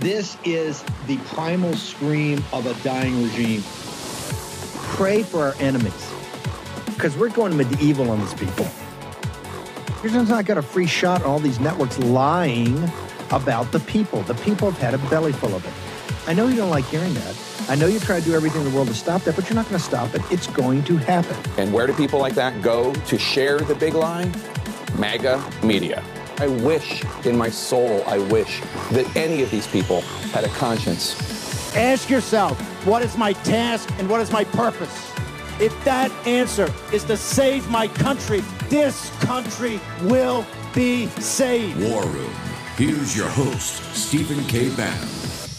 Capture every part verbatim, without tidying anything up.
This is the primal scream of a dying regime. Pray for our enemies, because we're going medieval on these people. You're just not got a free shot on all these networks lying about the people. The people have had a belly full of it. I know you don't like hearing that. I know you try to do everything in the world to stop that, but you're not going to stop it. It's going to happen. And where do people like that go to share the big lie? MAGA media. I wish in my soul, I wish that any of these people had a conscience. Ask yourself, what is my task and what is my purpose? If that answer is to save my country, this country will be saved. War Room. Here's your host, Stephen K. Bannon.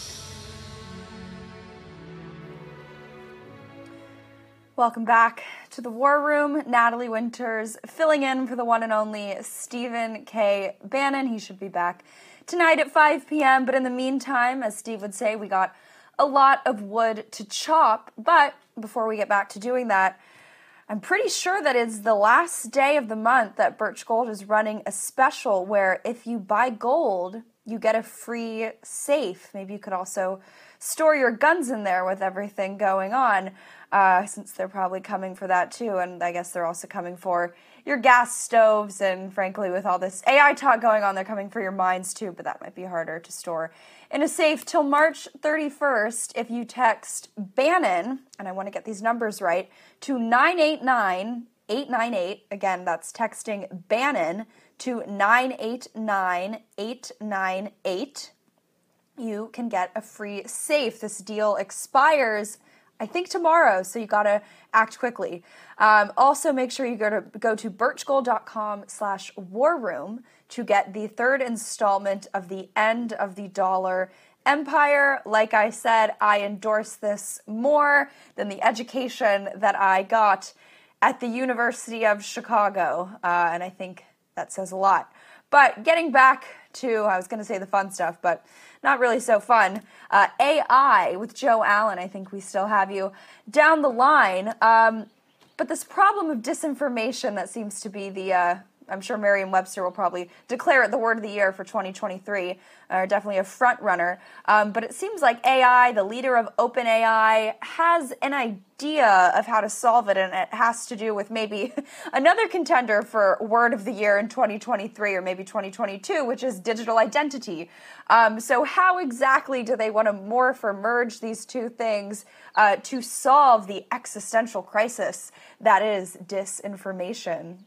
Welcome back to the War Room. Natalie Winters filling in for the one and only Stephen K. Bannon. He should be back tonight at five p.m. But in the meantime, as Steve would say, we got a lot of wood to chop. But before we get back to doing that, I'm pretty sure that it's the last day of the month that Birch Gold is running a special where if you buy gold, you get a free safe. Maybe you could also store your guns in there with everything going on. Uh, since they're probably coming for that too, and I guess they're also coming for your gas stoves, and frankly, with all this A I talk going on, they're coming for your mines too, but that might be harder to store in a safe till March thirty-first if you text Bannon, and I want to get these numbers right, to nine eight nine eight nine eight. Again, that's texting Bannon to nine eight nine eight nine eight. You can get a free safe. This deal expires I think tomorrow, so you gotta act quickly. Um, also, make sure you go to go to birchgold.com slash war room to get the third installment of the End of the Dollar Empire. Like I said, I endorse this more than the education that I got at the University of Chicago, uh, and I think that says a lot. But getting back to, I was going to say the fun stuff, but not really so fun. Uh, A I with Joe Allen, I think we still have you down the line. Um, but this problem of disinformation that seems to be the, uh, I'm sure Merriam-Webster will probably declare it the word of the year for twenty twenty-three, or definitely a front runner. Um, but it seems like A I, the leader of OpenAI, has an idea of how to solve it, and it has to do with maybe another contender for word of the year in twenty twenty-three or maybe twenty twenty-two, which is digital identity. Um, so how exactly do they want to morph or merge these two things uh, to solve the existential crisis that is disinformation?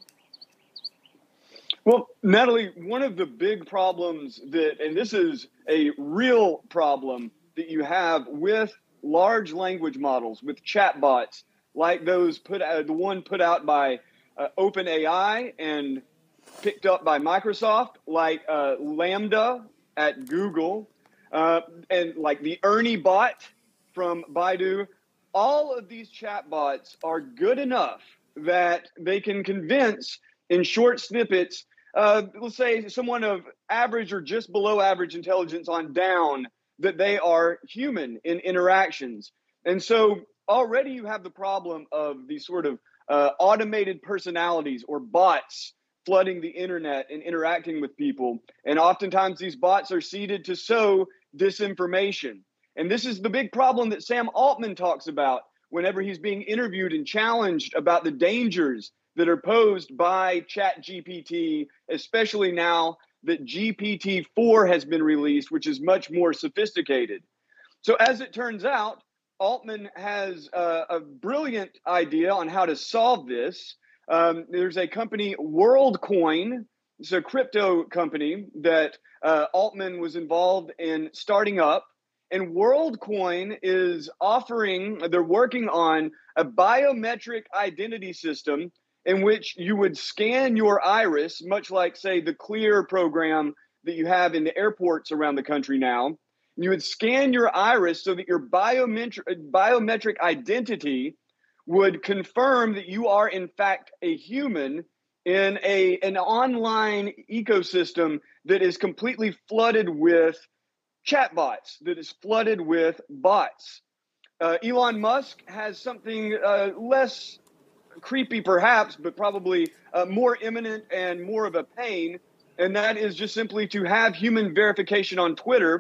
Well, Natalie, one of the big problems that, and this is a real problem that you have with large language models, with chatbots, like those put out, the one put out by uh, OpenAI and picked up by Microsoft, like uh, Lambda at Google, uh, and like the Ernie bot from Baidu. All of these chatbots are good enough that they can convince in short snippets, uh, let's say someone of average or just below average intelligence on down, that they are human in interactions. And so already you have the problem of these sort of uh, automated personalities or bots flooding the internet and interacting with people. And oftentimes these bots are seeded to sow disinformation. And this is the big problem that Sam Altman talks about whenever he's being interviewed and challenged about the dangers that are posed by ChatGPT, especially now that G P T four has been released, which is much more sophisticated. So as it turns out, Altman has uh, a brilliant idea on how to solve this. Um, there's a company, WorldCoin. It's a crypto company that uh, Altman was involved in starting up. And WorldCoin is offering, they're working on a biometric identity system in which you would scan your iris, much like, say, the CLEAR program that you have in the airports around the country now. You would scan your iris so that your biometric, biometric identity would confirm that you are, in fact, a human in a, an online ecosystem that is completely flooded with chatbots, that is flooded with bots. Uh, Elon Musk has something uh, less creepy perhaps, but probably uh, more imminent and more of a pain, and that is just simply to have human verification on Twitter,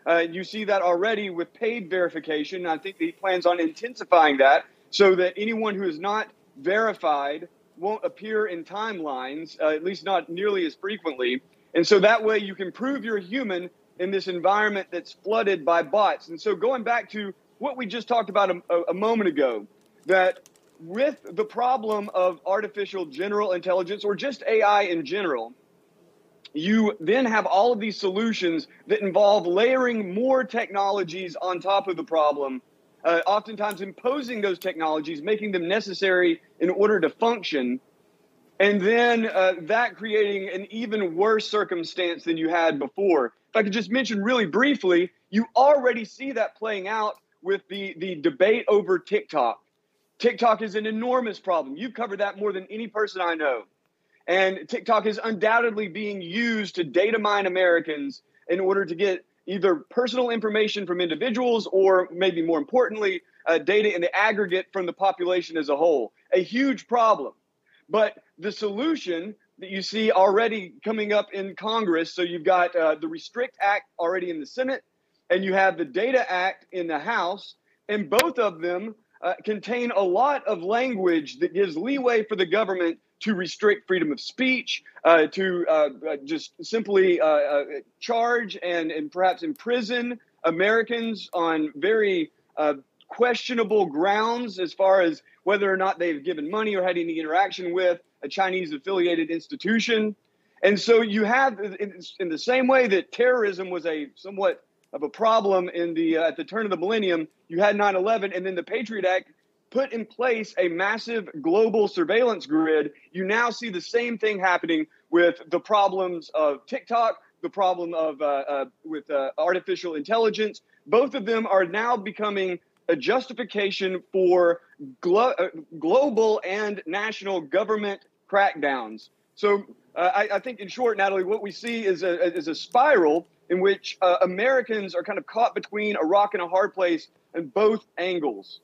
Uh, you see that already with paid verification. I think that he plans on intensifying that so that anyone who is not verified won't appear in timelines, uh, at least not nearly as frequently. And so that way you can prove you're human in this environment that's flooded by bots. And so going back to what we just talked about a, a moment ago, that with the problem of artificial general intelligence or just A I in general, you then have all of these solutions that involve layering more technologies on top of the problem, uh, oftentimes imposing those technologies, making them necessary in order to function, and then uh, that creating an even worse circumstance than you had before. If I could just mention really briefly, you already see that playing out with the, the debate over TikTok. TikTok is an enormous problem. You've covered that more than any person I know. And TikTok is undoubtedly being used to data mine Americans in order to get either personal information from individuals or, maybe more importantly, uh, data in the aggregate from the population as a whole. A huge problem. But the solution that you see already coming up in Congress, so you've got uh, the Restrict Act already in the Senate, and you have the Data Act in the House, and both of them uh, contain a lot of language that gives leeway for the government to restrict freedom of speech, uh, to uh, just simply uh, uh, charge and, and perhaps imprison Americans on very uh, questionable grounds as far as whether or not they've given money or had any interaction with a Chinese-affiliated institution. And so you have, in, in the same way that terrorism was a somewhat of a problem in the uh, at the turn of the millennium, you had nine eleven, and then the Patriot Act put in place a massive global surveillance grid. You now see the same thing happening with the problems of TikTok, the problem of uh, uh, with uh, artificial intelligence. Both of them are now becoming a justification for glo- uh, global and national government crackdowns. So uh, I, I think, in short, Natalie, what we see is a, is a spiral in which uh, Americans are kind of caught between a rock and a hard place in both angles.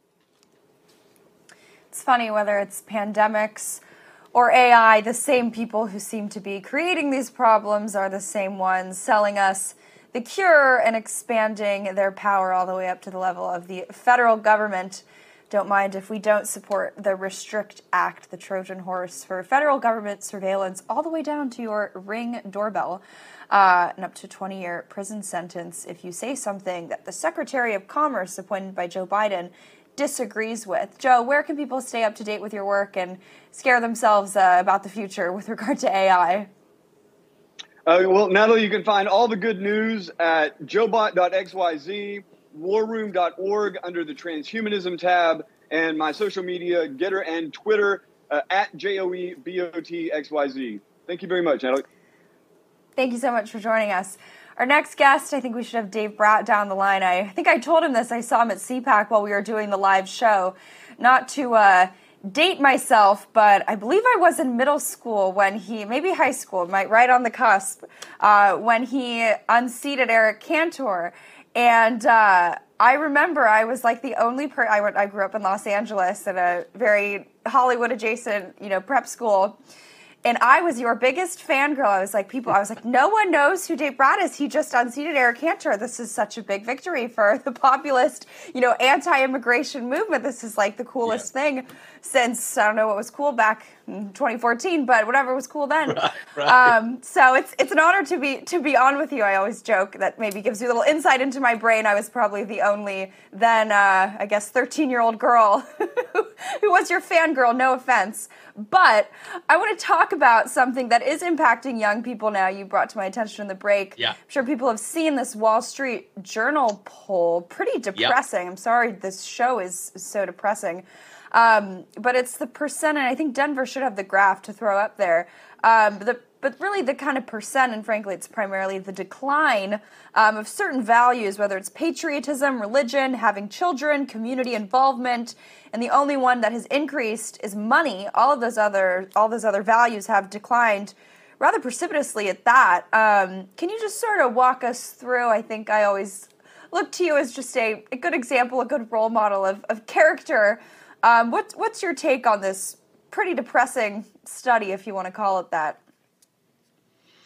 It's funny, whether it's pandemics or A I, the same people who seem to be creating these problems are the same ones selling us the cure and expanding their power all the way up to the level of the federal government. Don't mind if we don't support the Restrict Act, the Trojan horse for federal government surveillance, all the way down to your Ring doorbell, uh, and up to a twenty-year prison sentence if you say something that the Secretary of Commerce, appointed by Joe Biden, disagrees with. Joe, where can people stay up to date with your work and scare themselves uh, about the future with regard to A I? Uh, well, Natalie, you can find all the good news at joebot dot x y z, war room dot org under the transhumanism tab, and my social media, Getter and Twitter, uh, at J O E B O T X Y Z. Thank you very much, Natalie. Thank you so much for joining us. Our next guest, I think we should have Dave Brat down the line. I, I think I told him this. I saw him at C PAC while we were doing the live show. Not to uh, date myself, but I believe I was in middle school when he, maybe high school, might right on the cusp, uh, when he unseated Eric Cantor. And uh, I remember I was like the only person, I, went, I grew up in Los Angeles at a very Hollywood adjacent, you know, prep school. And I was your biggest fangirl. I was like, people, I was like, no one knows who Dave Brat is. He just unseated Eric Cantor. This is such a big victory for the populist, you know, anti-immigration movement. This is like the coolest yeah. thing since, I don't know what was cool back in twenty fourteen, but whatever was cool then. Right, right. Um, so it's it's an honor to be to be on with you. I always joke that maybe gives you a little insight into my brain. I was probably the only then, uh, I guess, thirteen-year-old girl who was your fangirl, no offense. But I want to talk about something that is impacting young people now. You brought to my attention in the break. Yeah. I'm sure people have seen this Wall Street Journal poll. Pretty depressing. Yep. I'm sorry this show is so depressing. Um, but it's the percent, and I think Denver should have the graph to throw up there. Um, the, but really the kind of percent, and frankly it's primarily the decline um, of certain values, whether it's patriotism, religion, having children, community involvement, and the only one that has increased is money. All of those other, all those other values have declined rather precipitously at that. Um, can you just sort of walk us through? I think I always look to you as just a, a good example, a good role model of, of character. Um, what's what's your take on this pretty depressing study, if you want to call it that?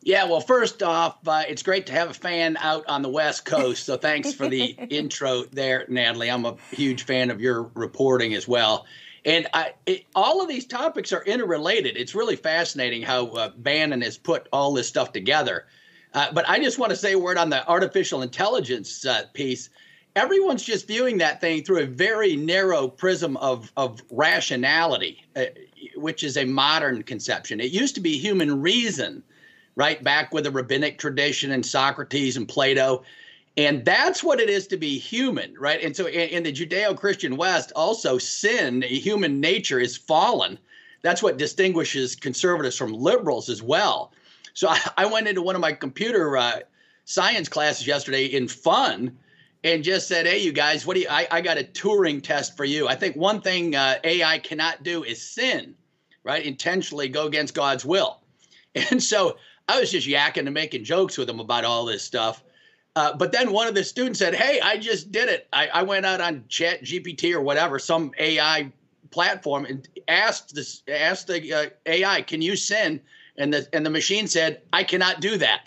Yeah, well, first off, uh, it's great to have a fan out on the West Coast. So thanks for the intro there, Natalie. I'm a huge fan of your reporting as well. And I, it, all of these topics are interrelated. It's really fascinating how uh, Bannon has put all this stuff together. Uh, but I just want to say a word on the artificial intelligence uh, piece. Everyone's just viewing that thing through a very narrow prism of, of rationality, uh, which is a modern conception. It used to be human reason, right, back with the rabbinic tradition and Socrates and Plato. And that's what it is to be human, right? And so in, in the Judeo-Christian West, also sin, human nature is fallen. That's what distinguishes conservatives from liberals as well. So I, I went into one of my computer uh, science classes yesterday in fun and just said, hey, you guys, what do you, I, I got a Turing test for you. I think one thing uh, A I cannot do is sin, right? Intentionally go against God's will. And so I was just yakking and making jokes with them about all this stuff. Uh, but then one of the students said, hey, I just did it. I, I went out on Chat G P T or whatever, some A I platform, and asked this, asked the uh, A I, can you sin? And the and the machine said, I cannot do that.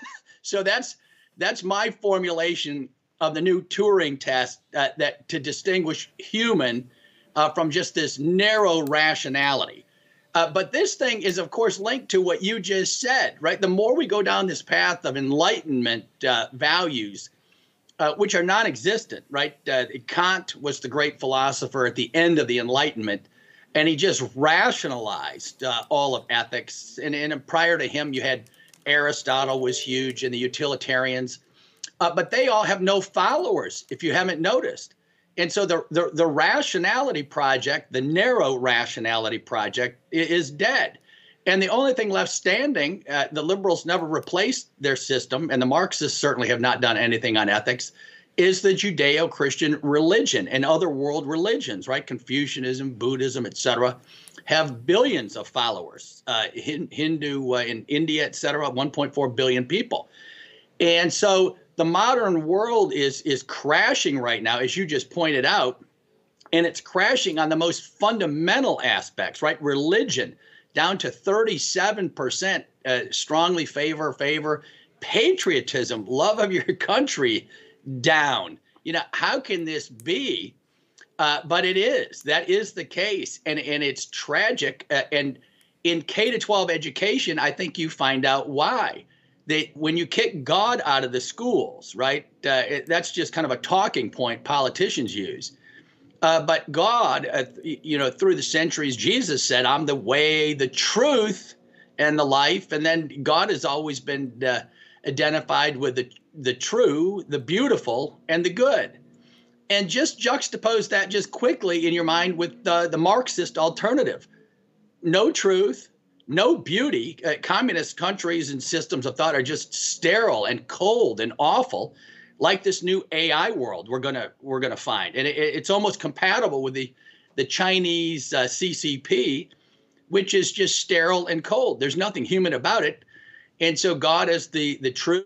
So that's that's my formulation of the new Turing test uh, that to distinguish human uh, from just this narrow rationality. Uh, but this thing is, of course, linked to what you just said, right? The more we go down this path of enlightenment uh, values, uh, which are non-existent, right? Uh, Kant was the great philosopher at the end of the Enlightenment, and he just rationalized uh, all of ethics. And, and prior to him, you had Aristotle was huge and the utilitarians, uh, but they all have no followers, if you haven't noticed. And so the, the, the rationality project, the narrow rationality project, is dead. And the only thing left standing, uh, the liberals never replaced their system, and the Marxists certainly have not done anything on ethics, is the Judeo-Christian religion and other world religions, right? Confucianism, Buddhism, et cetera, have billions of followers. Uh, Hindu uh, in India, et cetera, one point four billion people. And so the modern world is is crashing right now, as you just pointed out, and it's crashing on the most fundamental aspects, right? Religion down to thirty-seven percent uh, strongly favor, favor. Patriotism, love of your country, down. You know, how can this be? Uh, but it is. That is the case, and and it's tragic. Uh, and in K to twelve education, I think you find out why. They, when you kick God out of the schools, right, uh, it, that's just kind of a talking point politicians use. Uh, but God, uh, you know, through the centuries, Jesus said, I'm the way, the truth, and the life. And then God has always been uh, identified with the, the true, the beautiful, and the good. And just juxtapose that just quickly in your mind with uh, the Marxist alternative. No truth. No beauty. Uh, communist countries and systems of thought are just sterile and cold and awful, like this new A I world we're gonna we're gonna find, and it, it's almost compatible with the the Chinese uh, C C P, which is just sterile and cold. There's nothing human about it, and so God is the the truth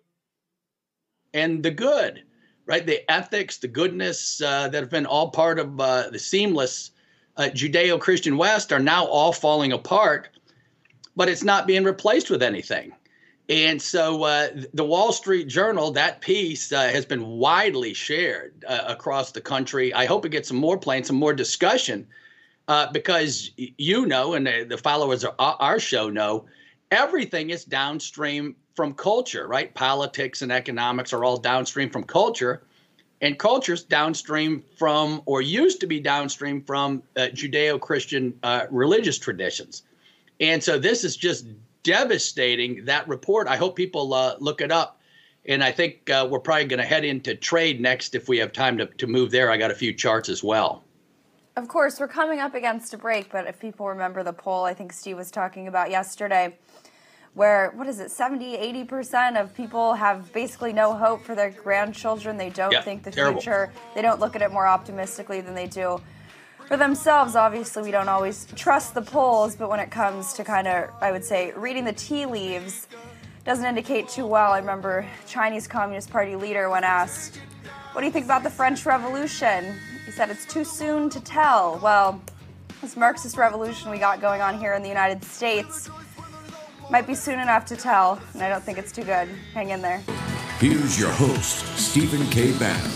and the good, right? The ethics, the goodness uh, that have been all part of uh, the seamless uh, Judeo-Christian West are now all falling apart. But it's not being replaced with anything. And so uh, the Wall Street Journal, that piece uh, has been widely shared uh, across the country. I hope it gets some more play and some more discussion uh, because you know, and the, the followers of our show know, everything is downstream from culture, right? Politics and economics are all downstream from culture. And culture's downstream from, or used to be downstream from, uh, Judeo-Christian uh, religious traditions. And so this is just devastating, that report. I hope people uh, look it up. And I think uh, we're probably going to head into trade next if we have time to, to move there. I got a few charts as well. Of course, we're coming up against a break, but if people remember the poll I think Steve was talking about yesterday, where, what is it, seventy, eighty percent of people have basically no hope for their grandchildren. They don't yeah, think the terrible. future. They don't look at it more optimistically than they do for themselves. Obviously, we don't always trust the polls, but when it comes to kind of, I would say, reading the tea leaves, doesn't indicate too well. I remember Chinese Communist Party leader when asked, what do you think about the French Revolution? He said, it's too soon to tell. Well, this Marxist revolution we got going on here in the United States, Might be soon enough to tell, and I don't think it's too good. Hang in there. Here's your host, Stephen K. Bannon.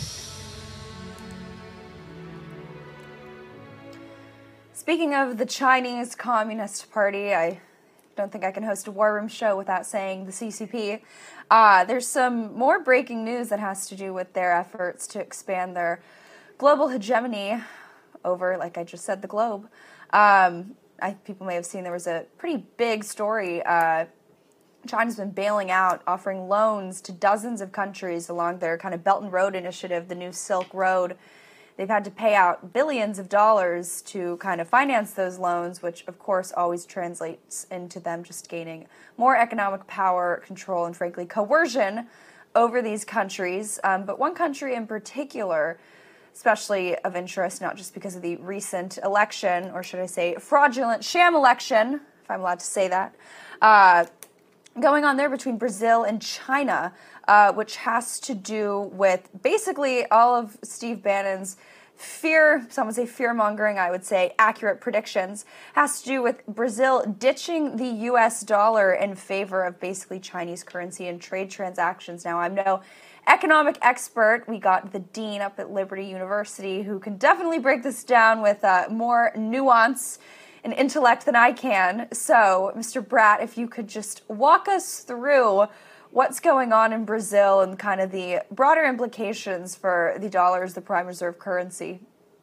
Speaking of the Chinese Communist Party, I don't think I can host a War Room show without saying the C C P. Uh, there's some more breaking news that has to do with their efforts to expand their global hegemony over, like I just said, the globe. Um, I, people may have seen there was a pretty big story. Uh, China's been bailing out, offering loans to dozens of countries along their kind of Belt and Road initiative, the new Silk Road. They've had to pay out billions of dollars to kind of finance those loans, which of course always translates into them just gaining more economic power, control, and frankly coercion over these countries. Um, but one country in particular, especially of interest, not just because of the recent election, or should I say fraudulent sham election, if I'm allowed to say that, uh, going on there between Brazil and China, uh, which has to do with basically all of Steve Bannon's fear, some would say fear-mongering, I would say accurate predictions, has to do with Brazil ditching the U S dollar in favor of basically Chinese currency and trade transactions. Now, I'm no economic expert. We got the dean up at Liberty University who can definitely break this down with uh, more nuance and intellect than I can. So, Mister Bratt, if you could just walk us through what's going on in Brazil and kind of the broader implications for the dollar as the prime reserve currency.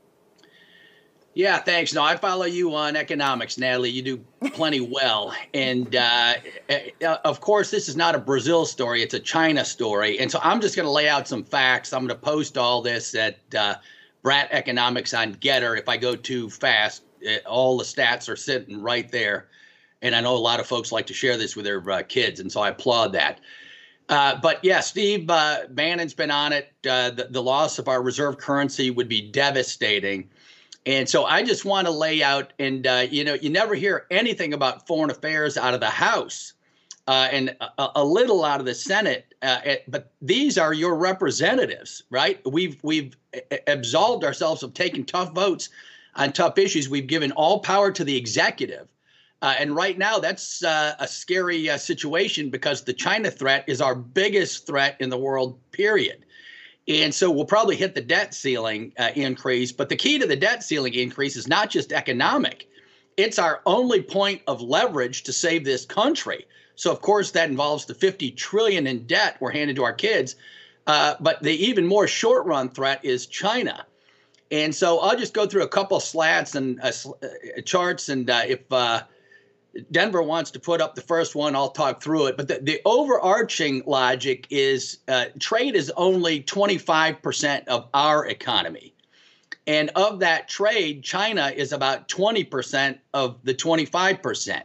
Yeah, thanks. No, I follow you on economics, Natalie. You do plenty well. And uh, of course, this is not a Brazil story. It's a China story. And so I'm just going to lay out some facts. I'm going to post all this at uh, Bratt Economics on Getter. If I go too fast, it, all the stats are sitting right there. And I know a lot of folks like to share this with their uh, kids, and so I applaud that. Uh, but yeah, Steve uh, Bannon's been on it. Uh, the, the loss of our reserve currency would be devastating. And so I just want to lay out, and, uh, you know, you never hear anything about foreign affairs out of the House uh, and a, a little out of the Senate. Uh, it, but these are your representatives, right? We've we've absolved ourselves of taking tough votes on tough issues. We've given all power to the executive. Uh, and right now, that's uh, a scary uh, situation because the China threat is our biggest threat in the world, period. And so we'll probably hit the debt ceiling uh, increase. But the key to the debt ceiling increase is not just economic. It's our only point of leverage to save this country. So, of course, that involves the fifty trillion dollars in debt we're handing to our kids. Uh, but the even more short run threat is China. And so I'll just go through a couple of slats and uh, uh, charts. And uh, if uh, Denver wants to put up the first one, I'll talk through it. But the, the overarching logic is uh, trade is only twenty-five percent of our economy. And of that trade, China is about twenty percent of the twenty-five percent.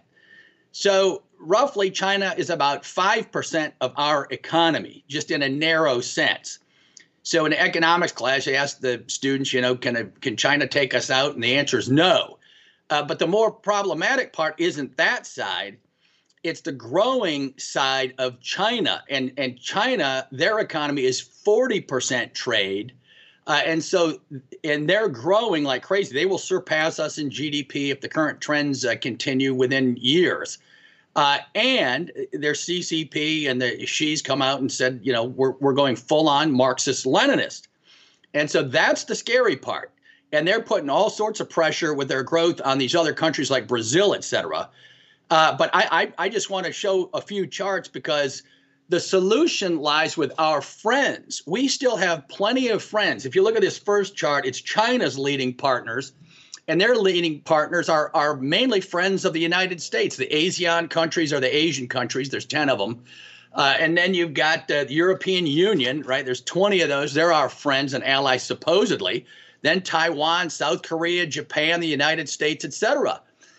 So roughly, China is about five percent of our economy, just in a narrow sense. So in the economics class, I asked the students, you know, can, a, can China take us out? And the answer is no. Uh, but the more problematic part isn't that side. It's the growing side of China. And, and China, their economy is forty percent trade. Uh, and so, and they're growing like crazy. They will surpass us in G D P if the current trends uh, continue within years. Uh, and their C C P and the Xi's come out and said, you know, we're, we're going full on Marxist-Leninist. And so that's the scary part. And they're putting all sorts of pressure with their growth on these other countries like Brazil, et cetera. Uh, but I, I, I just want to show a few charts because the solution lies with our friends. We still have plenty of friends. If you look at this first chart, it's China's leading partners. And their leading partners are, are mainly friends of the United States. The ASEAN countries are the Asian countries. There's ten of them. Uh, and then you've got uh, the European Union, right? There's twenty of those. They're our friends and allies, supposedly. Then Taiwan, South Korea, Japan, the United States, et cetera.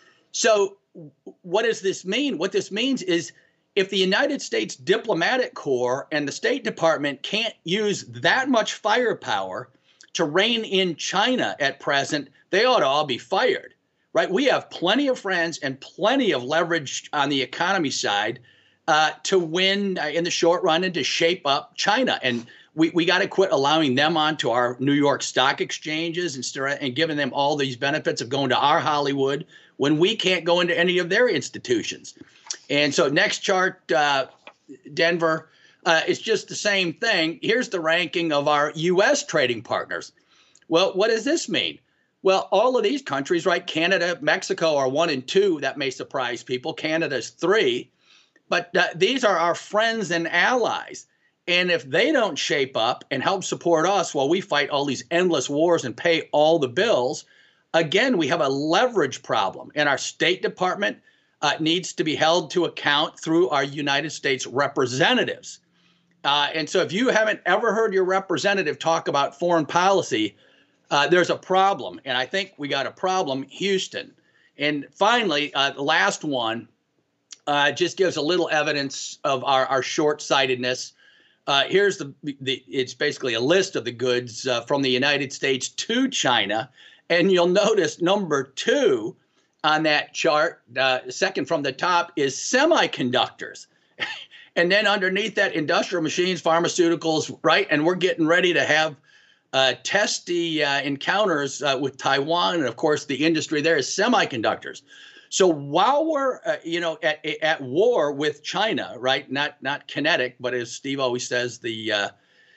So what does this mean? What this means is if the United States diplomatic corps and the State Department can't use that much firepower to rein in China at present, they ought to all be fired, right? We have plenty of friends and plenty of leverage on the economy side uh, to win uh, in the short run and to shape up China. And we, we got to quit allowing them onto our New York stock exchanges and, st- and giving them all these benefits of going to our Hollywood when we can't go into any of their institutions. And so next chart, uh, Denver, uh, it's just the same thing. Here's the ranking of our U S trading partners. Well, what does this mean? Well, all of these countries, right? Canada, Mexico are one and two. That may surprise people. Canada's three. But uh, these are our friends and allies. And if they don't shape up and help support us while we fight all these endless wars and pay all the bills, again, we have a leverage problem. And our State Department uh, needs to be held to account through our United States representatives. Uh, and so if you haven't ever heard your representative talk about foreign policy, uh, there's a problem. And I think we got a problem, Houston. And finally, uh, the last one uh, just gives a little evidence of our, our short-sightedness. Uh, here's the, the, it's basically a list of the goods uh, from the United States to China. And you'll notice number two on that chart, uh, second from the top, is semiconductors. And then underneath that, industrial machines, pharmaceuticals, right? And we're getting ready to have uh, testy uh, encounters uh, with Taiwan. And of course, the industry there is semiconductors. So while we're, uh, you know, at, at war with China, right? Not not kinetic, but as Steve always says, the uh,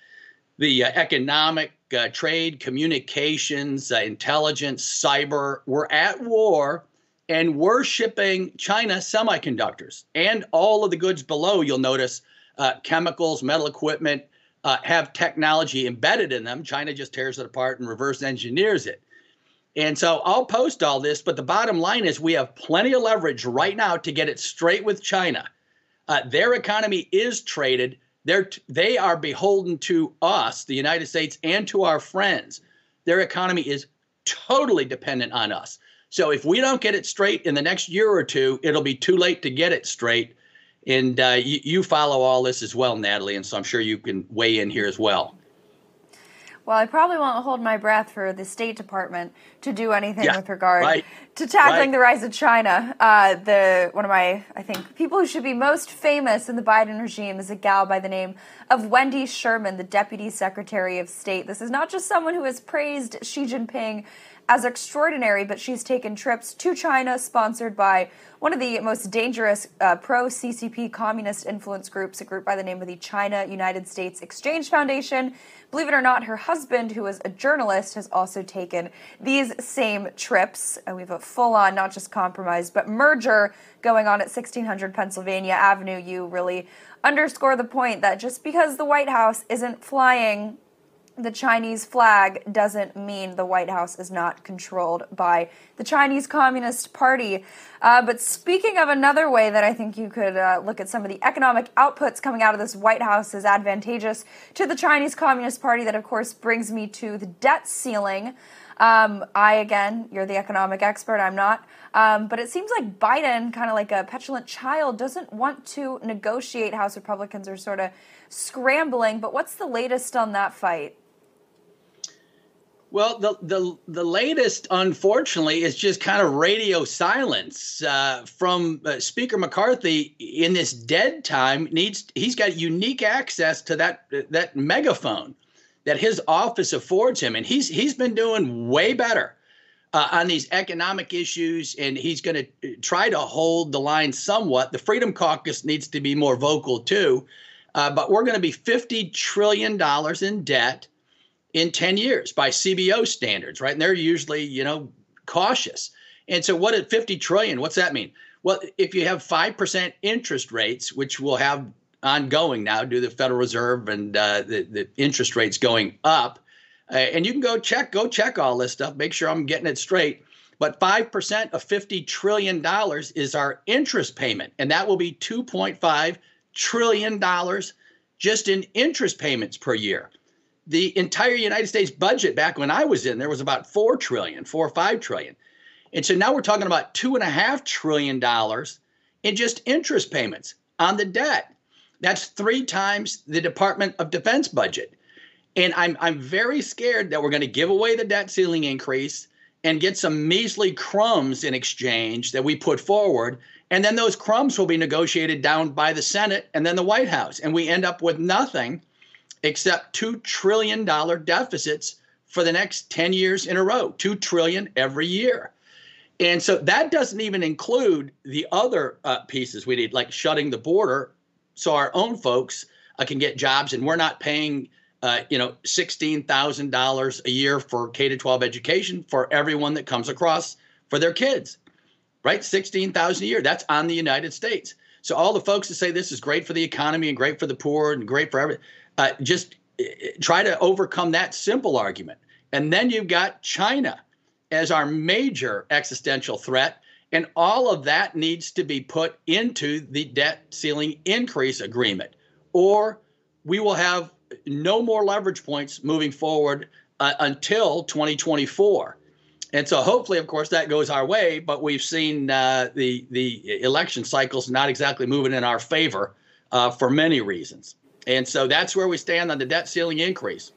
the uh, economic, uh, trade, communications, uh, intelligence, cyber, we're at war. And we're shipping China semiconductors and all of the goods below. You'll notice uh, chemicals, metal equipment uh, have technology embedded in them. China just tears it apart and reverse engineers it. And so I'll post all this, but the bottom line is we have plenty of leverage right now to get it straight with China. Uh, their economy is traded. They're t- they are beholden to us, the United States, and to our friends. Their economy is totally dependent on us. So if we don't get it straight in the next year or two, it'll be too late to get it straight. And uh, you, you follow all this as well, Natalie, and so I'm sure you can weigh in here as well. Well, I probably won't hold my breath for the State Department to do anything yeah, with regard right, to tackling right. the rise of China. Uh, the one of my, I think, people who should be most famous in the Biden regime is a gal by the name of Wendy Sherman, the Deputy Secretary of State. This is not just someone who has praised Xi Jinping as extraordinary, but she's taken trips to China sponsored by one of the most dangerous uh, pro-C C P communist influence groups, a group by the name of the China United States Exchange Foundation. Believe it or not, her husband, who is a journalist, has also taken these same trips. And we have a full-on, not just compromise, but merger going on at sixteen hundred Pennsylvania Avenue. You really underscore the point that just because the White House isn't flying the Chinese flag doesn't mean the White House is not controlled by the Chinese Communist Party. Uh, but speaking of another way that I think you could uh, look at some of the economic outputs coming out of this White House as advantageous to the Chinese Communist Party, that of course brings me to the debt ceiling. Um, I, again, you're the economic expert, I'm not. Um, but it seems like Biden, kind of like a petulant child, doesn't want to negotiate. House Republicans are sort of scrambling. But what's the latest on that fight? Well, the, the the latest, unfortunately, is just kind of radio silence uh, from uh, Speaker McCarthy. In this dead time, needs he's got unique access to that that megaphone that his office affords him, and he's he's been doing way better uh, on these economic issues, and he's going to try to hold the line somewhat. The Freedom Caucus needs to be more vocal too, uh, but we're going to be fifty trillion dollars in debt in ten years by C B O standards, right? And they're usually, you know, cautious. And so what at fifty trillion, what's that mean? Well, if you have five percent interest rates, which we'll have ongoing now due to the Federal Reserve and uh, the, the interest rates going up, uh, and you can go check, go check all this stuff, make sure I'm getting it straight. But five percent of fifty trillion dollars is our interest payment. And that will be two point five trillion dollars just in interest payments per year. The entire United States budget back when I was in there was about four trillion dollars, four or five trillion dollars. And so now we're talking about two and a half trillion dollars in just interest payments on the debt. That's three times the Department of Defense budget. And I'm I'm very scared that we're going to give away the debt ceiling increase and get some measly crumbs in exchange that we put forward. And then those crumbs will be negotiated down by the Senate and then the White House. And we end up with nothing except two trillion dollars deficits for the next ten years in a row, two trillion dollars every year. And so that doesn't even include the other uh, pieces we need, like shutting the border so our own folks uh, can get jobs and we're not paying, uh, you know, sixteen thousand dollars a year for K to twelve education for everyone that comes across for their kids, right? sixteen thousand dollars a year. That's on the United States. So all the folks that say this is great for the economy and great for the poor and great for everything, uh, just uh, try to overcome that simple argument. And then you've got China as our major existential threat. And all of that needs to be put into the debt ceiling increase agreement, or we will have no more leverage points moving forward uh, until twenty twenty-four. And so hopefully, of course, that goes our way. But we've seen uh, the, the election cycles not exactly moving in our favor uh, for many reasons. And so that's where we stand on the debt ceiling increase.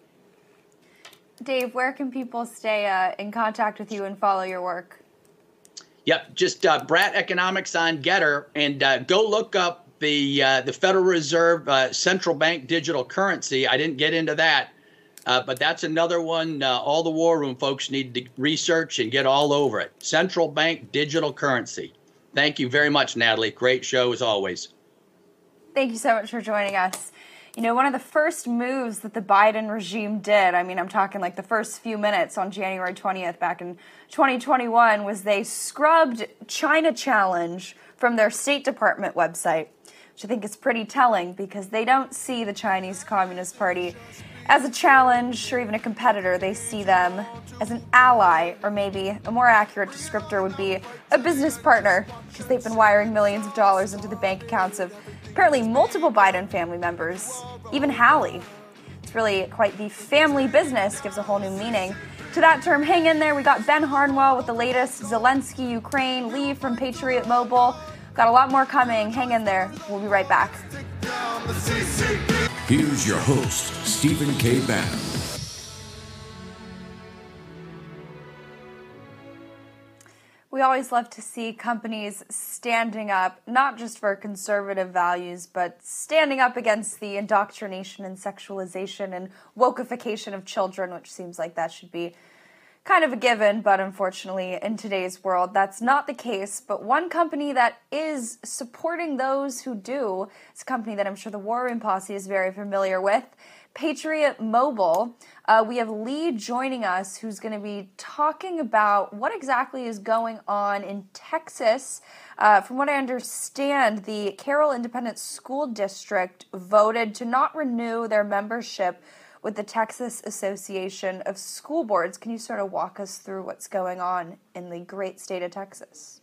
Dave, where can people stay uh, in contact with you and follow your work? Yep, just uh, Brat Economics on Getter, and uh, go look up the uh, the Federal Reserve uh, central bank digital currency. I didn't get into that, uh, but that's another one uh, all the War Room folks need to research and get all over it. Central bank digital currency. Thank you very much, Natalie. Great show as always. Thank you so much for joining us. You know, one of the first moves that the Biden regime did, I mean, I'm talking like the first few minutes on January twentieth back in twenty twenty-one, was they scrubbed China Challenge from their State Department website, which I think is pretty telling because they don't see the Chinese Communist Party as a challenge or even a competitor. They see them as an ally, or maybe a more accurate descriptor would be a business partner, because they've been wiring millions of dollars into the bank accounts of apparently multiple Biden family members, even Hallie. It's really quite the family business, gives a whole new meaning to that term. Hang in there. We got Ben Harnwell with the latest Zelensky, Ukraine, Lee from Patriot Mobile. Got a lot more coming. Hang in there. We'll be right back. Here's your host, Stephen K. Bannon. We always love to see companies standing up, not just for conservative values, but standing up against the indoctrination and sexualization and wokeification of children, which seems like that should be kind of a given, but unfortunately in today's world, that's not the case. But one company that is supporting those who do is a company that I'm sure the War Room Posse is very familiar with, Patriot Mobile. Uh, we have Lee joining us, who's going to be talking about what exactly is going on in Texas. Uh, from what I understand, the Carroll Independent School District voted to not renew their membership with the Texas Association of School Boards. Can you sort of walk us through what's going on in the great state of Texas?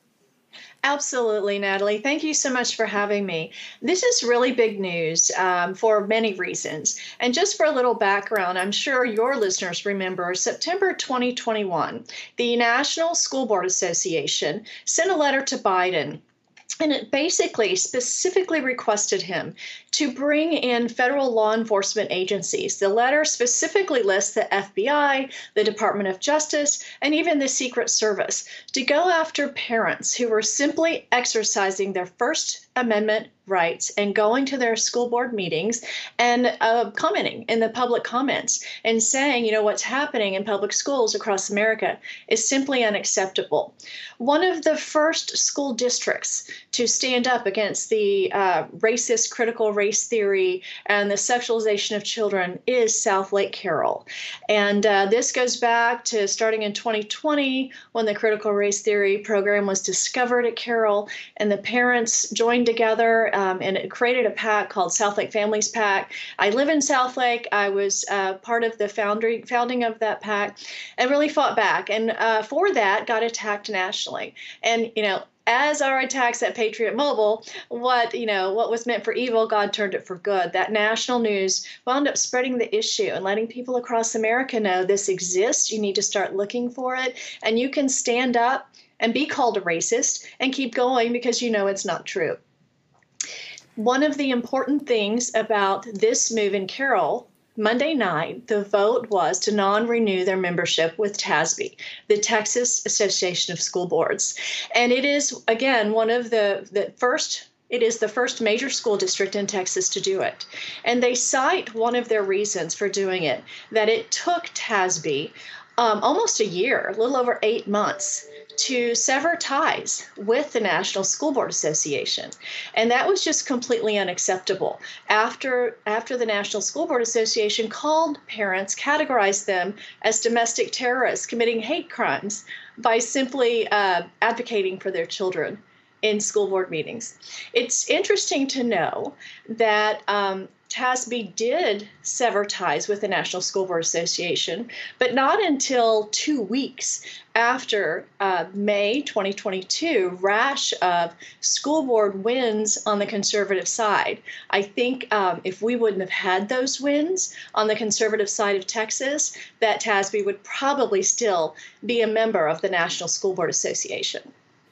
Absolutely, Natalie. Thank you so much for having me. This is really big news um, for many reasons. And just for a little background, I'm sure your listeners remember September twenty twenty-one, the National School Board Association sent a letter to Biden. And it basically specifically requested him to bring in federal law enforcement agencies. The letter specifically lists the F B I, the Department of Justice, and even the Secret Service to go after parents who were simply exercising their First Amendment rights and going to their school board meetings and uh, commenting in the public comments and saying, you know, what's happening in public schools across America is simply unacceptable. One of the first school districts to stand up against the uh, racist critical race theory and the sexualization of children is South Lake Carroll. And uh, this goes back to starting in twenty twenty when the critical race theory program was discovered at Carroll, and the parents joined together um, and it created a PAC called South Lake Families PAC. I live in South Lake. I was uh, part of the foundry, founding of that PAC and really fought back. And uh, for that, got attacked nationally. And, you know, as our attacks at Patriot Mobile, what, you know, what was meant for evil, God turned it for good. That national news wound up spreading the issue and letting people across America know this exists. You need to start looking for it. And you can stand up and be called a racist and keep going because you know it's not true. One of the important things about this move in Carroll, Monday night, the vote was to non-renew their membership with T A S B, the Texas Association of School Boards. And it is, again, one of the, the first, it is the first major school district in Texas to do it. And they cite one of their reasons for doing it, that it took T A S B um, almost a year, a little over eight months, to sever ties with the National School Board Association. And that was just completely unacceptable. After, after the National School Board Association called parents, categorized them as domestic terrorists committing hate crimes by simply uh, advocating for their children in school board meetings. It's interesting to know that um, T A S B did sever ties with the National School Board Association, but not until two weeks after uh, May twenty twenty-two rash of school board wins on the conservative side. I think um, if we wouldn't have had those wins on the conservative side of Texas, that T A S B would probably still be a member of the National School Board Association.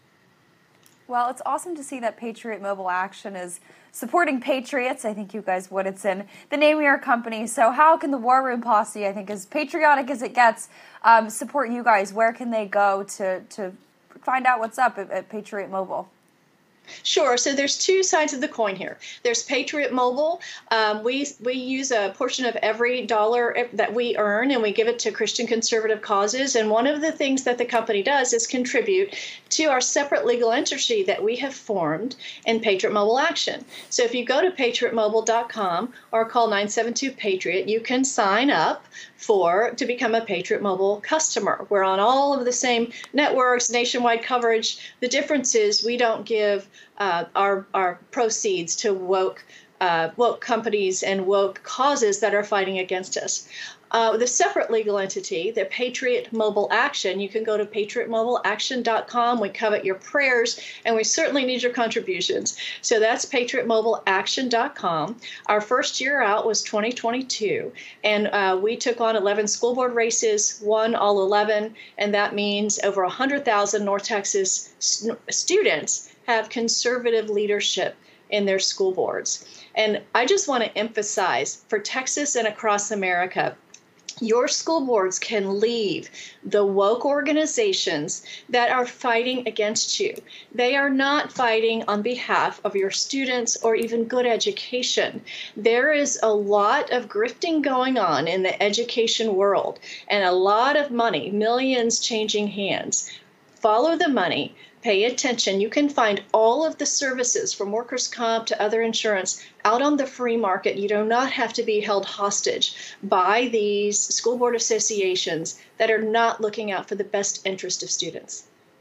Well, it's awesome to see that Patriot Mobile Action is supporting patriots. I think you guys would. It's in the name of your company. So how can the War Room Posse, I think as patriotic as it gets, um, support you guys? Where can they go to, to find out what's up at, at Patriot Mobile? Sure. So there's two sides of the coin here. There's Patriot Mobile. Um, we we use a portion of every dollar that we earn and we give it to Christian conservative causes. And one of the things that the company does is contribute to our separate legal entity that we have formed in Patriot Mobile Action. So if you go to patriot mobile dot com or call nine seven two PATRIOT, you can sign up for to become a Patriot Mobile customer. We're on all of the same networks, nationwide coverage. The difference is we don't give uh, our our proceeds to woke uh, woke companies and woke causes that are fighting against us. Uh, the separate legal entity, the Patriot Mobile Action, you can go to patriot mobile action dot com. We covet your prayers, and we certainly need your contributions. So that's patriot mobile action dot com. Our first year out was twenty twenty-two, and uh, we took on eleven school board races, won all eleven, and that means over one hundred thousand North Texas st- students have conservative leadership in their school boards. And I just want to emphasize, for Texas and across America, your school boards can leave the woke organizations that are fighting against you. They are not fighting on behalf of your students or even good education. There is a lot of grifting going on in the education world and a lot of money, millions changing hands. Follow the money. Pay attention. You can find all of the services from workers' comp to other insurance out on the free market. You do not have to be held hostage by these school board associations that are not looking out for the best interest of students.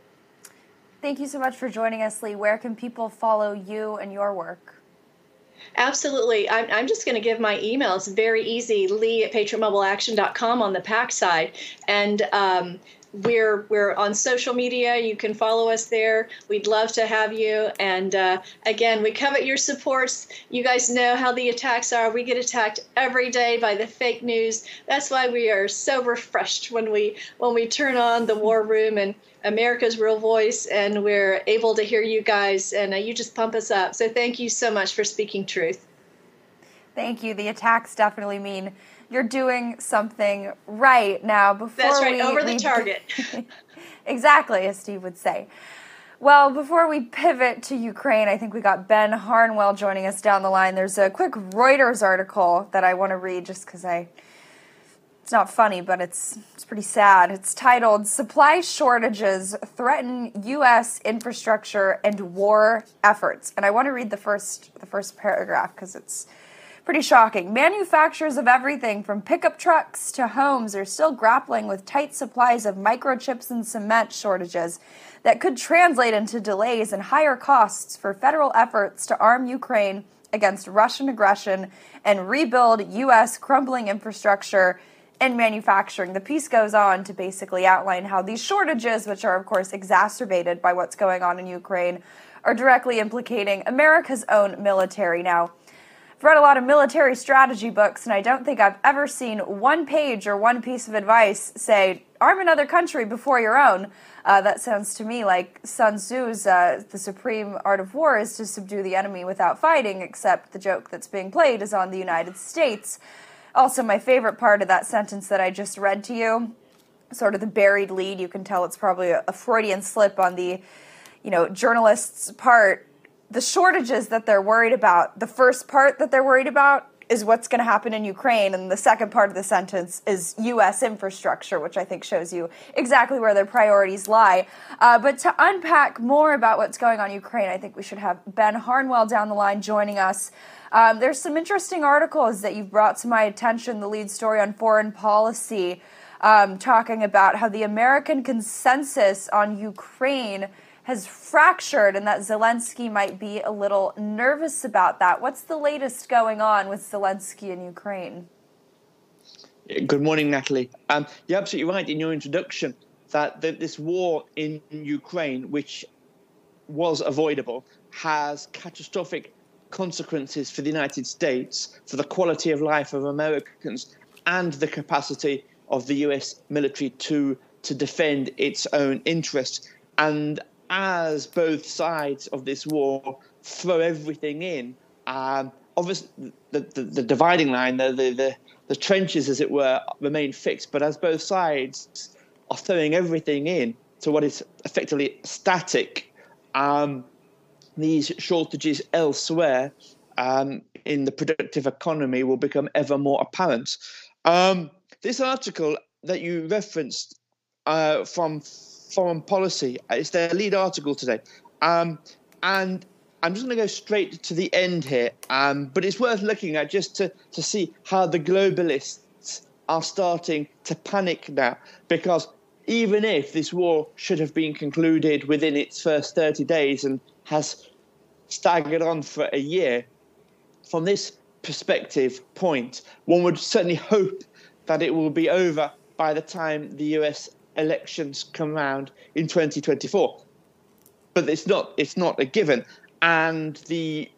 Thank you so much for joining us, Lee. Where can people follow you and your work? Absolutely. I'm, I'm just going to give my email. It's very easy, Lee at patriot mobile action dot com on the PAC side. And um, We're we're on social media. You can follow us there. We'd love to have you. And uh, again, we covet your supports. You guys know how the attacks are. We get attacked every day by the fake news. That's why we are so refreshed when we when we turn on the War Room and America's Real Voice, and we're able to hear you guys. And uh, you just pump us up. So thank you so much for speaking truth. Thank you. The attacks definitely mean you're doing something right. Now, before That's right, we, over the we, target. Exactly, as Steve would say. Well, before we pivot to Ukraine, I think we got Ben Harnwell joining us down the line. There's a quick Reuters article that I want to read just because I, it's not funny, but it's it's pretty sad. It's titled, "Supply Shortages Threaten U S Infrastructure and War Efforts." And I want to read the first the first paragraph because it's pretty shocking. Manufacturers of everything from pickup trucks to homes are still grappling with tight supplies of microchips and cement shortages that could translate into delays and higher costs for federal efforts to arm Ukraine against Russian aggression and rebuild U S crumbling infrastructure and manufacturing. The piece goes on to basically outline how these shortages, which are of course exacerbated by what's going on in Ukraine, are directly implicating America's own military. Now, I've read a lot of military strategy books, and I don't think I've ever seen one page or one piece of advice say, arm another country before your own. Uh, that sounds to me like Sun Tzu's uh, The Supreme Art of War is to subdue the enemy without fighting, except the joke that's being played is on the United States. Also, my favorite part of that sentence that I just read to you, sort of the buried lead, you can tell it's probably a, a Freudian slip on the, you know, journalist's part. The shortages that they're worried about, the first part that they're worried about is what's going to happen in Ukraine, and the second part of the sentence is U S infrastructure, which I think shows you exactly where their priorities lie. Uh, but to unpack more about what's going on in Ukraine, I think we should have Ben Harnwell down the line joining us. Um, there's some interesting articles that you've brought to my attention, the lead story on foreign policy, um, talking about how the American consensus on Ukraine has fractured and that Zelensky might be a little nervous about that. What's the latest going on with Zelensky in Ukraine? Good morning, Natalie. Um, you're absolutely right in your introduction that the, this war in Ukraine, which was avoidable, has catastrophic consequences for the United States, for the quality of life of Americans, and the capacity of the U S military to, to defend its own interests. And as both sides of this war throw everything in, um, obviously the, the, the dividing line, the, the, the, the trenches, as it were, remain fixed. But as both sides are throwing everything in to what is effectively static, um, these shortages elsewhere um, in the productive economy will become ever more apparent. Um, this article that you referenced uh, from Foreign Policy, it's their lead article today. Um, and I'm just going to go straight to the end here, um, but it's worth looking at just to, to see how the globalists are starting to panic now, because even if this war should have been concluded within its first thirty days and has staggered on for a year, from this perspective point, one would certainly hope that it will be over by the time the U S elections come round in twenty twenty-four. But it's not, it's not a given. And the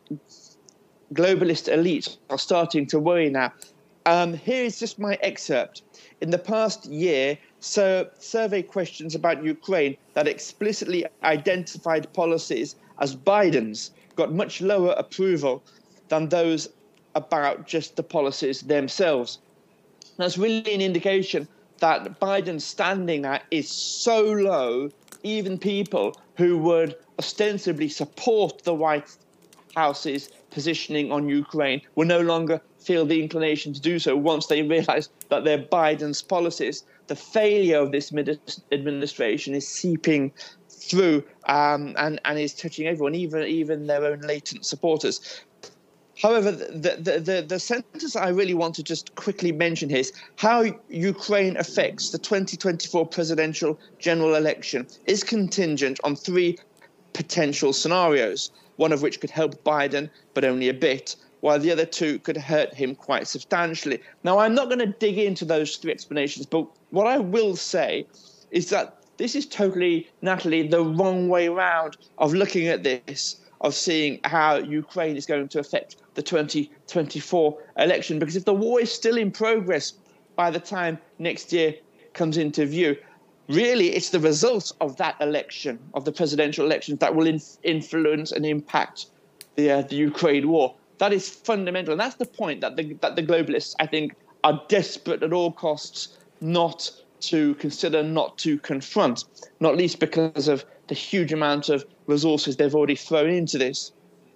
globalist elites are starting to worry now. Um, here is just my excerpt. In the past year, so survey questions about Ukraine that explicitly identified policies as Biden's got much lower approval than those about just the policies themselves. That's really an indication that Biden's standing now is so low, even people who would ostensibly support the White House's positioning on Ukraine will no longer feel the inclination to do so once they realize that they're Biden's policies. The failure of this administration is seeping through um, and, and is touching everyone, even, even their own latent supporters. However, the, the, the, the sentence I really want to just quickly mention here is how Ukraine affects the twenty twenty-four presidential general election is contingent on three potential scenarios, one of which could help Biden, but only a bit, while the other two could hurt him quite substantially. Now, I'm not going to dig into those three explanations, but what I will say is that this is totally, Natalie, the wrong way round of looking at this, of seeing how Ukraine is going to affect the twenty twenty-four election. Because if the war is still in progress by the time next year comes into view, really it's the result of that election, of the presidential elections, that will inf- influence and impact the, uh, the Ukraine war. That is fundamental. And that's the point that the, that the globalists, I think, are desperate at all costs not to consider, not to confront, not least because of the huge amount of resources they've already thrown into this.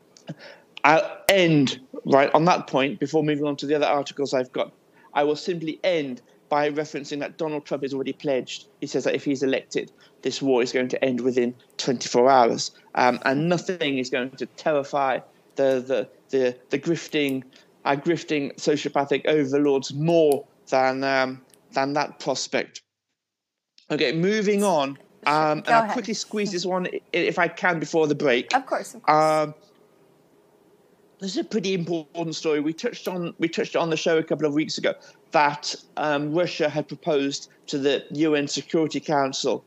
I'll end right on that point before moving on to the other articles I've got. I will simply end by referencing that Donald Trump has already pledged. He says that if he's elected, this war is going to end within twenty-four hours. Um, and nothing is going to terrify the the the, the grifting, uh, grifting sociopathic overlords more than um, than that prospect. Okay, moving on. Um, and I'll quickly squeeze this one if I can before the break. Of course, of course. Um, this is a pretty important story. We touched on we touched on the show a couple of weeks ago that um, Russia had proposed to the U N Security Council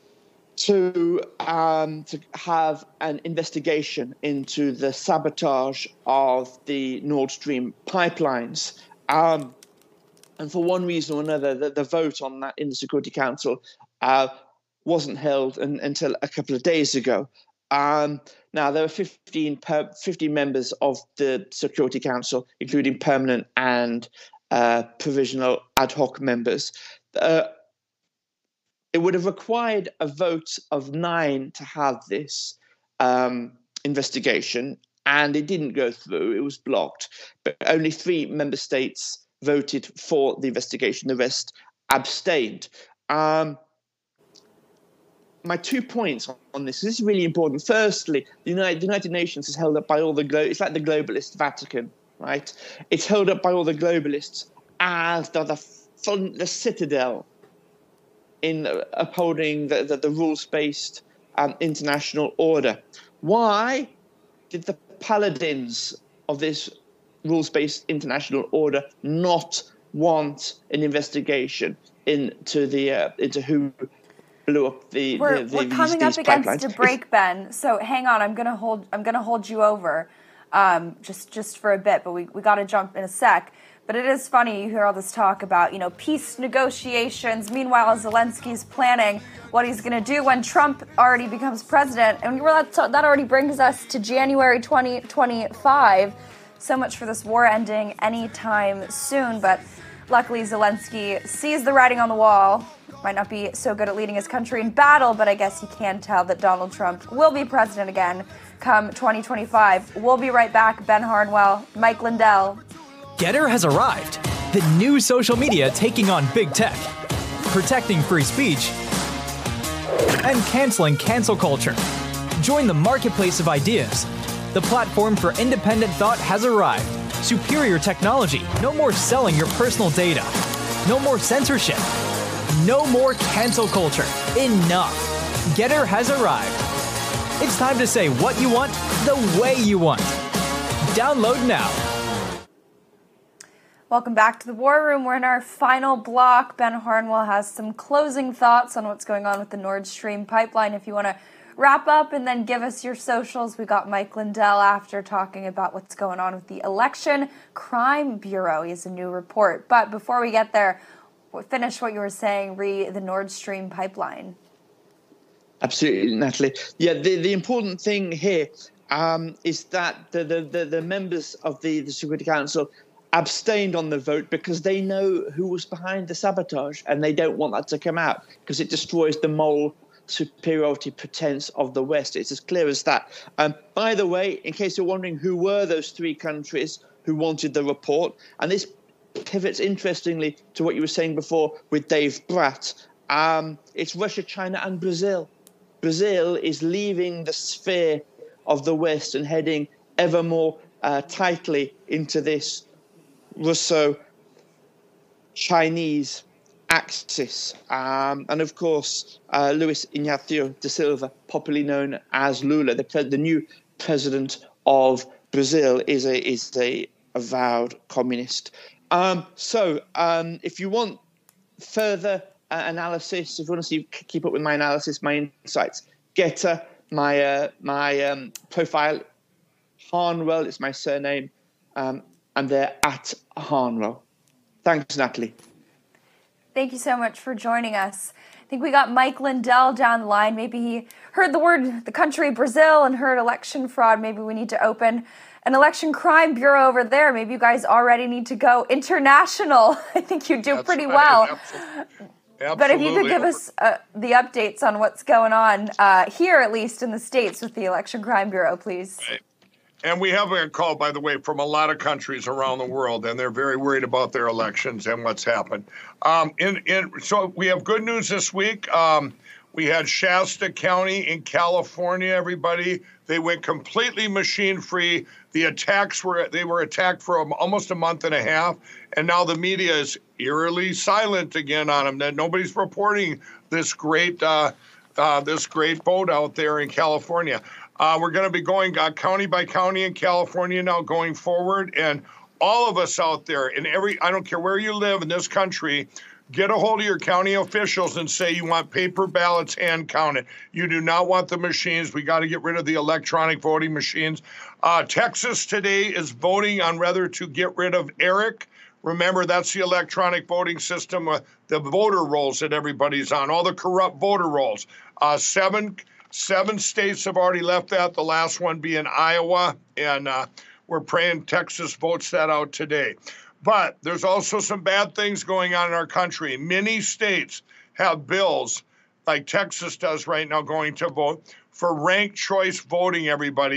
to um, to have an investigation into the sabotage of the Nord Stream pipelines. Um, and for one reason or another, the, the vote on that in the Security Council uh, wasn't held an, until a couple of days ago. Um, now, there are fifteen, per, fifteen members of the Security Council, including permanent and uh, provisional ad hoc members. Uh, it would have required a vote of nine to have this um, investigation, and it didn't go through. It was blocked. But only three member states voted for the investigation. The rest abstained. Um, my two points on this, this is really important. Firstly, the United, the United Nations is held up by all the, glo- it's like the globalist Vatican, right? It's held up by all the globalists as the, the, fun, the citadel in upholding the, the, the rules-based um, international order. Why did the paladins of this rules-based international order not want an investigation into the uh, into who blew up the we're, the, the we're these, coming these up against pipelines? a break, Ben. So hang on, I'm gonna hold I'm gonna hold you over um, just just for a bit, but we we got to jump in a sec. But it is funny, you hear all this talk about, you know, peace negotiations. Meanwhile, Zelensky's planning what he's going to do when Trump already becomes president. And that already brings us to January twenty twenty-five. So much for this war ending anytime soon. But luckily, Zelensky sees the writing on the wall. Might not be so good at leading his country in battle, but I guess he can tell that Donald Trump will be president again come twenty twenty-five. We'll be right back. Ben Harnwell, Mike Lindell. Getter has arrived. The new social media taking on big tech, protecting free speech, and canceling cancel culture. Join the marketplace of ideas. The platform for independent thought has arrived. Superior technology. No more selling your personal data. No more censorship. No more cancel culture. Enough. Getter has arrived. It's time to say what you want, the way you want. Download now. Welcome back to the War Room. We're in our final block. Ben Harnwell has some closing thoughts on what's going on with the Nord Stream pipeline. If you want to wrap up and then give us your socials, we got Mike Lindell after talking about what's going on with the Election Crime Bureau. He has a new report. But before we get there, finish what you were saying, re the Nord Stream pipeline. Absolutely, Natalie. Yeah, the, the important thing here um, is that the, the, the, the members of the, the Security Council abstained on the vote because they know who was behind the sabotage, and they don't want that to come out because it destroys the moral superiority pretense of the West. It's as clear as that. Um, by the way, in case you're wondering who were those three countries who wanted the report, and this pivots interestingly to what you were saying before with Dave Bratt, um, it's Russia, China, and Brazil. Brazil is leaving the sphere of the West and heading ever more uh, tightly into this Russo-Chinese axis. Um, and of course, uh, Luis Inácio da Silva, popularly known as Lula, the, pre- the new president of Brazil, is a is a avowed communist. Um, so um, if you want further uh, analysis, if you want to see, keep up with my analysis, my insights, Getter, my, uh, my um, profile, Harnwell, it's my surname, um, and they're at Harnwell. Thanks, Natalie. Thank you so much for joining us. I think we got Mike Lindell down the line. Maybe he heard the word, the country, Brazil, and heard election fraud. Maybe we need to open an election crime bureau over there. Maybe you guys already need to go international. I think you do That's pretty right. well. Absolutely. But if you could give us uh, the updates on what's going on uh, here, at least in the States, with the Election Crime Bureau, please. Right. And we have been called, by the way, from a lot of countries around the world, and they're very worried about their elections and what's happened. Um, in, in, so we have good news this week. Um, we had Shasta County in California, everybody. They went completely machine-free. The attacks were, they were attacked for almost a month and a half, and now the media is eerily silent again on them. That nobody's reporting this great, uh, uh, this great vote out there in California. Uh, we're going to be going uh, county by county in California now going forward. And all of us out there, in every, I don't care where you live in this country, get a hold of your county officials and say you want paper ballots hand counted. You do not want the machines. We got to get rid of the electronic voting machines. Uh, Texas today is voting on whether to get rid of ERIC. Remember, that's the electronic voting system, uh, the voter rolls that everybody's on, all the corrupt voter rolls. Uh, seven... Seven states have already left that, the last one being Iowa, and uh, we're praying Texas votes that out today. But there's also some bad things going on in our country. Many states have bills, like Texas does right now, going to vote for ranked choice voting, everybody.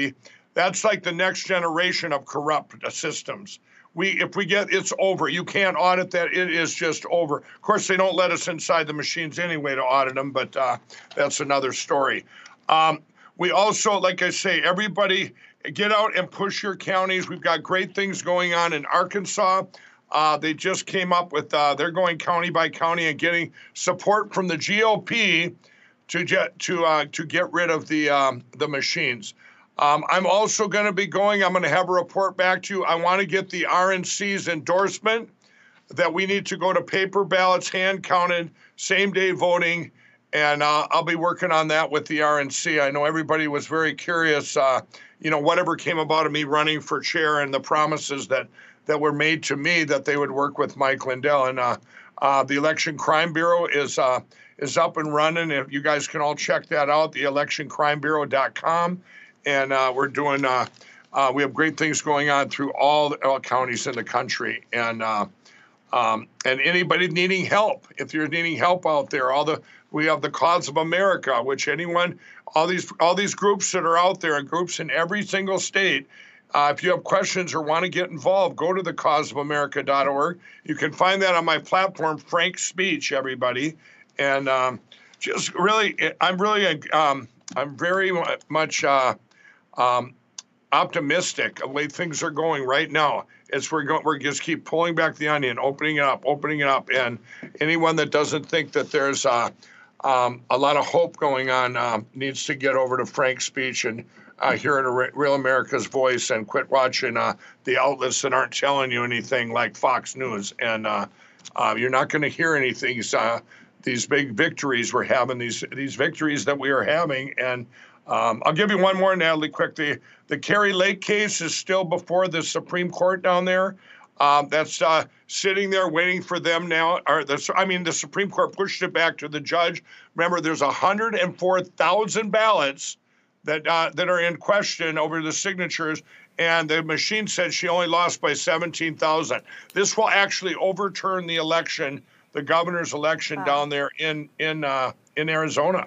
That's like the next generation of corrupt systems. We, if we get, it's over. You can't audit that. It is just over. Of course, they don't let us inside the machines anyway to audit them, but uh, that's another story. Um, we also, like I say, everybody get out and push your counties. We've got great things going on in Arkansas. Uh, they just came up with, uh, they're going county by county and getting support from the G O P to get to uh, to get rid of the um, the machines. Um, I'm also going to be going, I'm going to have a report back to you. I want to get the R N C's endorsement that we need to go to paper ballots, hand counted, same day voting. And uh, I'll be working on that with the R N C. I know everybody was very curious, uh, you know, whatever came about of me running for chair and the promises that, that were made to me that they would work with Mike Lindell. And uh, uh, the Election Crime Bureau is uh, is up and running. If you guys can all check that out, the election crime bureau dot com. And uh, we're doing, uh, uh, we have great things going on through all the all counties in the country. And uh, um, and anybody needing help, if you're needing help out there, all the we have the Cause of America, which anyone, all these all these groups that are out there, and groups in every single state. Uh, if you have questions or want to get involved, go to the cause of america dot org. You can find that on my platform, Frank Speech, everybody. And um, just really, I'm really, um, I'm very much. Uh, Um, optimistic of the way things are going right now. As we're going, we're just keep pulling back the onion, opening it up, opening it up, and anyone that doesn't think that there's uh, um, a lot of hope going on um, needs to get over to Frank's Speech and uh, hear it a Real America's Voice and quit watching uh, the outlets that aren't telling you anything like Fox News. And uh, uh, you're not going to hear anything. Uh, these big victories we're having, these these victories that we are having, and. Um, I'll give you one more, Natalie, quick. The, the Kari Lake case is still before the Supreme Court down there. Um, that's uh, sitting there waiting for them now. Or the, I mean, the Supreme Court pushed it back to the judge. Remember, there's one hundred four thousand ballots that uh, that are in question over the signatures, and the machine said she only lost by seventeen thousand. This will actually overturn the election, the governor's election wow. down there in in uh, in Arizona.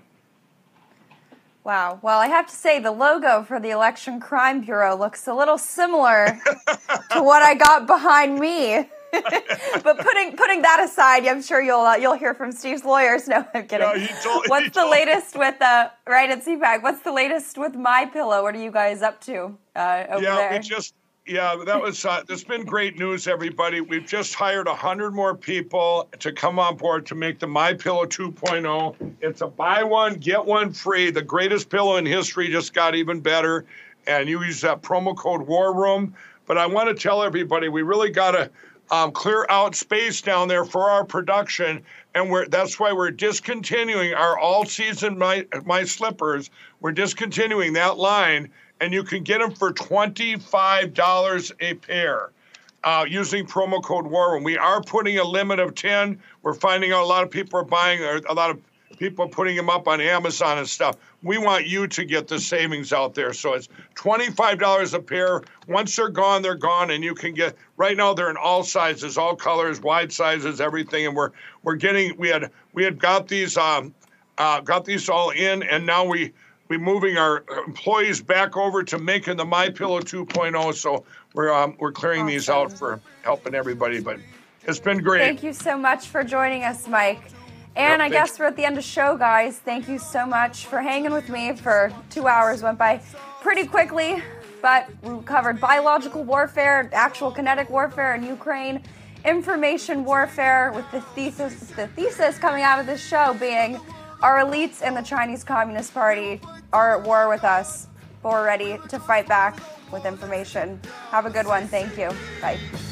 Wow. Well, I have to say the logo for the Election Crime Bureau looks a little similar to what I got behind me. But putting putting that aside, I'm sure you'll uh, you'll hear from Steve's lawyers. No, I'm kidding. No, told, What's the told. latest with uh right at C PAC? What's the latest with MyPillow? What are you guys up to uh, over yeah, there? Yeah, we just yeah, that was uh, it's been great news, everybody. We've just hired a hundred more people to come on board to make the MyPillow two point oh. It's a buy one get one free. The greatest pillow in history just got even better, and you use that promo code War Room. But I want to tell everybody we really got to. Um, clear out space down there for our production, and we're that's why we're discontinuing our all-season my my slippers. We're discontinuing that line, and you can get them for twenty-five dollars a pair uh, using promo code War Room. We are putting a limit of ten. We're finding out a lot of people are buying, or a lot of people are putting them up on Amazon and stuff. We want you to get the savings out there. So it's twenty-five dollars a pair. Once they're gone, they're gone, and you can get, right now they're in all sizes, all colors, wide sizes, everything. And we're we're getting, we had we had got these um uh got these all in, and now we we moving our employees back over to making the MyPillow two point oh. So we're um we're clearing awesome. these out for helping everybody. But it's been great. Thank you so much for joining us, Mike. And yep, I guess we're at the end of the show, guys. Thank you so much for hanging with me for two hours. Went by pretty quickly, but we covered biological warfare, actual kinetic warfare in Ukraine, information warfare, with the thesis, the thesis coming out of this show being our elites and the Chinese Communist Party are at war with us, but we're ready to fight back with information. Have a good one. Thank you. Bye.